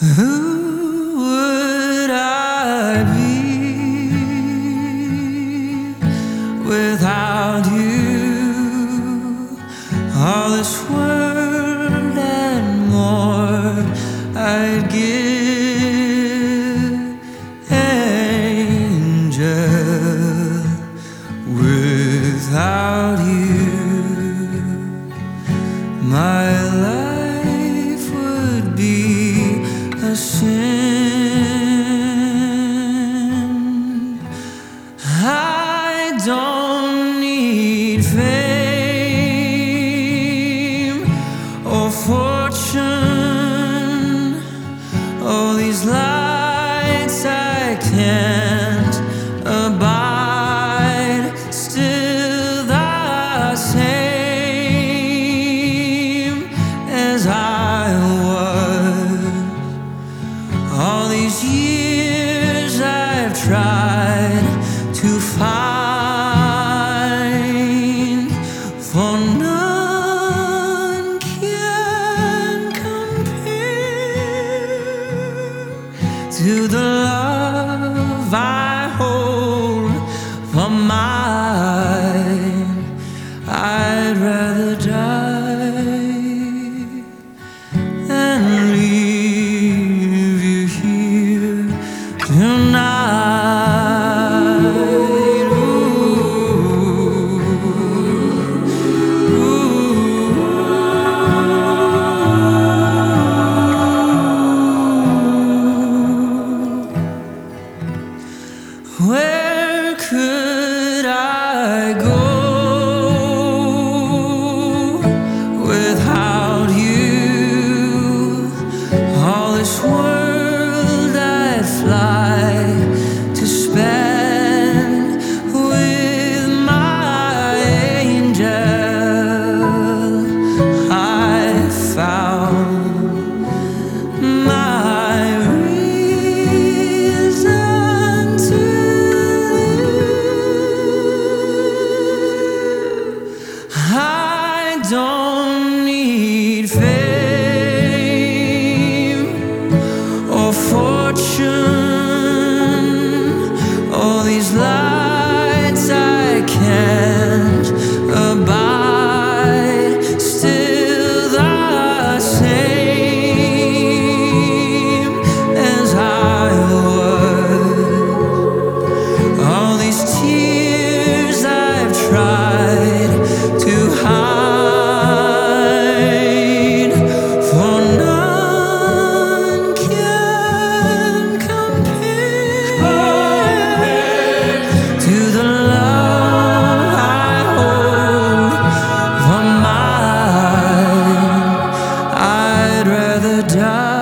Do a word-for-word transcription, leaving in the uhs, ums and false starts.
Who would I be without you? All this world and more I'd give, angel. Without you, my life would be a sin. I don't need fame or fortune, all these lights I can't abide, still the same as I was. All these years I've tried to find, for none can compare to the love I hold for mine. I'd rather die than leave you here tonight. Ooh, ooh. Where could I go without you? All this world I'd fly to spend with my angel. I found my reason to live. I don't need fame or fortune, all these lights I can't abide, still the same as I was. All these tears I've tried to hide, for none can compare to the love I hold for mine. I'd rather die